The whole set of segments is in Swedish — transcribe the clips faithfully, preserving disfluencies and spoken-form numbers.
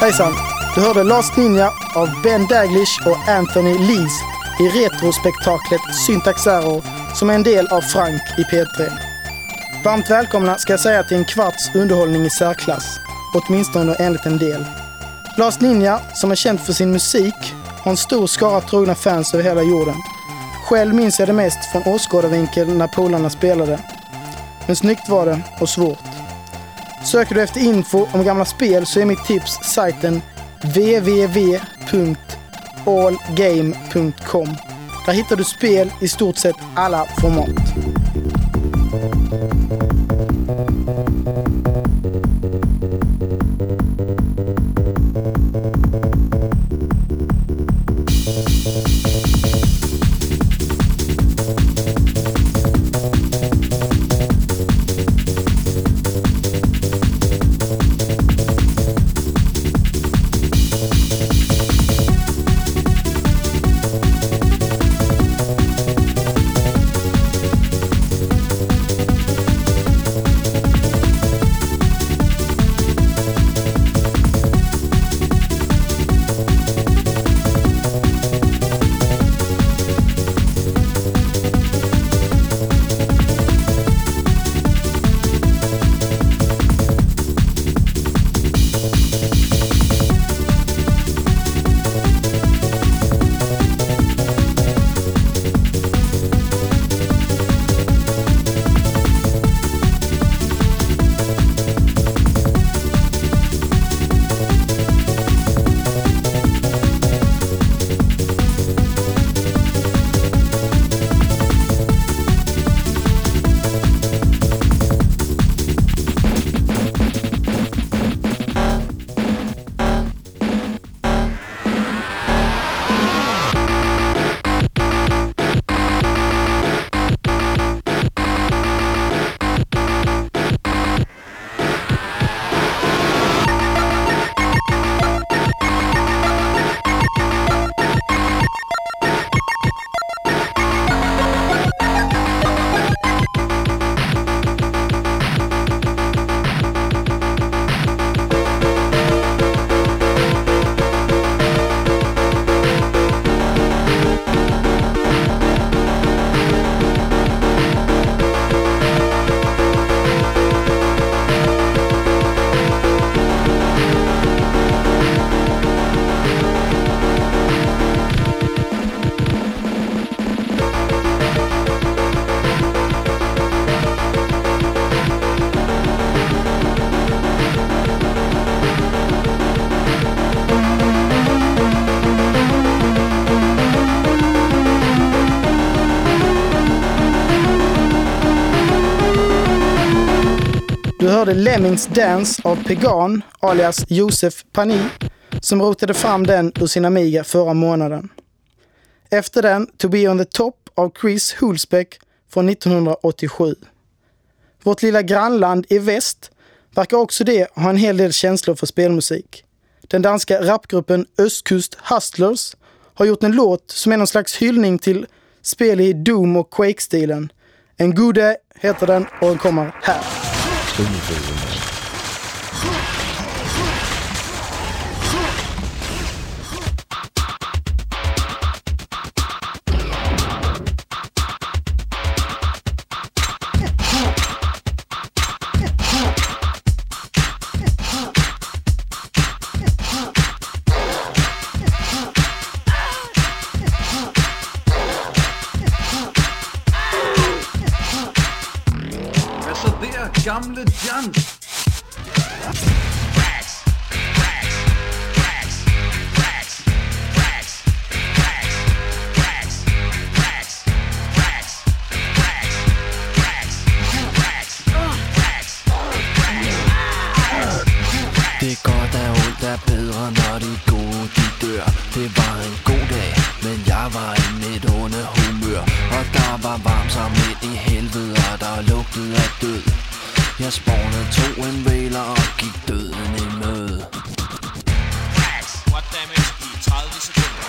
Hejsan, du hörde Last Ninja av Ben Daglish och Anthony Lees i retrospektaklet Syntax Error som är en del av Frank i P tre. Varmt välkomna ska jag säga till en kvarts underhållning i särklass, åtminstone enligt en del. Last Ninja, som är känd för sin musik, har en stor skara trogna fans över hela jorden. Själv minns jag det mest från åskådarvinkel när polarna spelade. Men snyggt var det och svårt. Söker du efter info om gamla spel så är mitt tips sajten w w w punkt all game punkt com. Där hittar du spel i stort sett alla format. Du hörde Lemmings Dance av Pegan, alias Josef Pani, som rotade fram den ur sin Amiga förra månaden. Efter den To Be On The Top av Chris Hulsbeck från nittonhundraåttiosju. Vårt lilla grannland i väst verkar också det ha en hel del känslor för spelmusik. Den danska rapgruppen Östkust Hustlers har gjort en låt som är någon slags hyllning till spel i Doom- och Quake-stilen. En Gode heter den och den kommer här. Gamle Jan. Det godt er ondt er bedre, når de gode de dør. Det var en god dag, men jeg var i mit onde humør. Og der var varmt som ind i helvede, og der lugtede af død. Jeg spawnede to invader og gik døden i møde. What damage i tredive sekunder.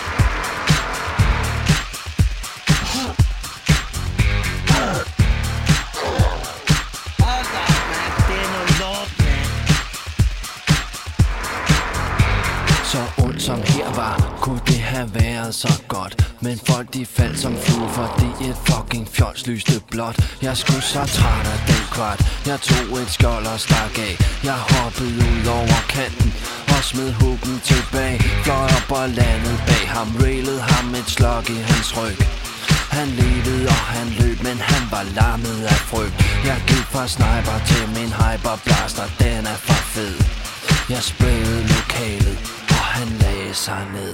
Hold da, man. Det er noget lort, man. Så ondt som her var, kunne det have været så godt. Men folk de faldt som flue, fordi et fucking fjols lyste blåt. Jeg skulle så træt af den kvart. Jeg tog et skjold og stak af. Jeg hoppede ud over kanten og smed huggen tilbage. Fløj op og landede bag ham, railede ham et slug i hans ryg. Han levede og han løb, men han var lammet af frygt. Jeg gik fra sniper til min hyperblaster, den er for fed. Jeg sprayede lokalet, og han lagde sig ned.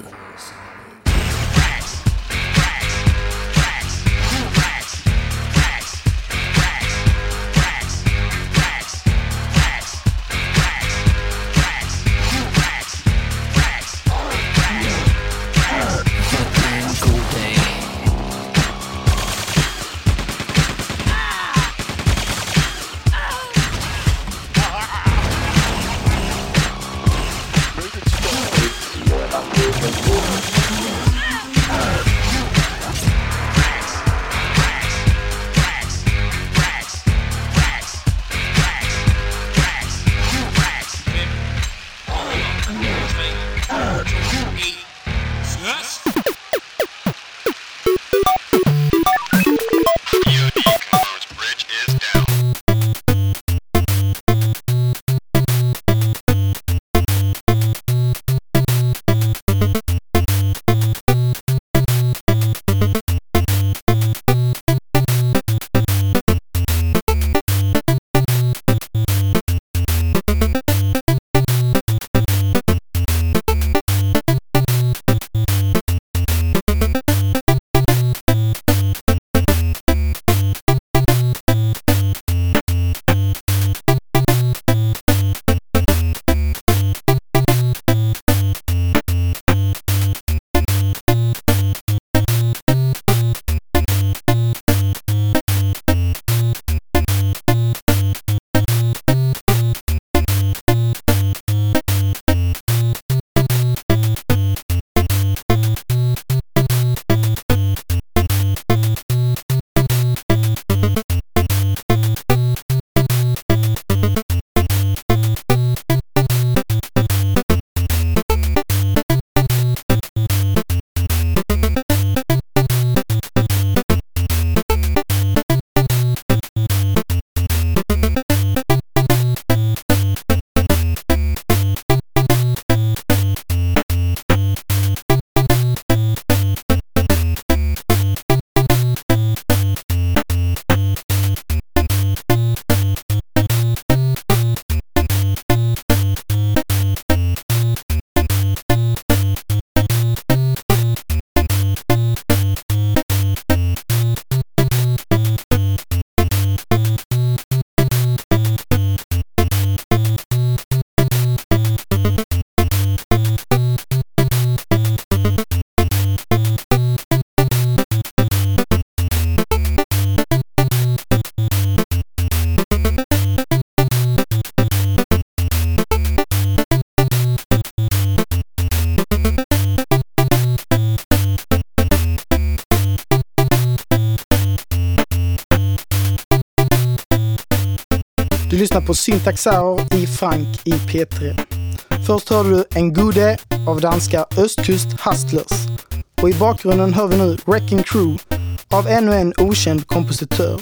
Du lyssnar på Syntax Error i Frank i P tre. Först hörde du En Gode av danska Östkust Hustlers. Och i bakgrunden hör vi nu Wrecking Crew av ännu en okänd kompositör.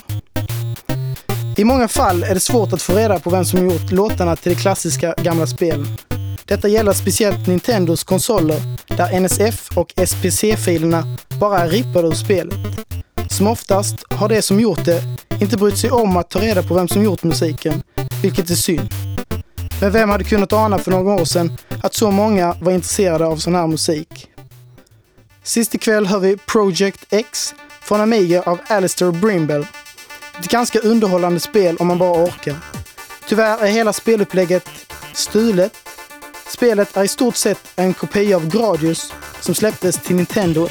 I många fall är det svårt att få reda på vem som gjort låtarna till de klassiska gamla spelen. Detta gäller speciellt Nintendos konsoler där N S F och S P C-filerna bara är rippade ur spelet. Som oftast har det som gjort det inte brytt sig om att ta reda på vem som gjort musiken, vilket är synd. Men vem hade kunnat ana för några år sedan att så många var intresserade av sån här musik? Sist ikväll hör vi Project X från Amiga av Alistair Brimble. Ett ganska underhållande spel om man bara orkar. Tyvärr är hela spelupplägget stulet. Spelet är i stort sett en kopia av Gradius som släpptes till Nintendo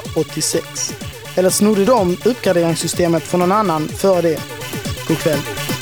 nittonhundraåttiosex. Eller snodde de uppgraderingssystemet från någon annan före det. God kväll.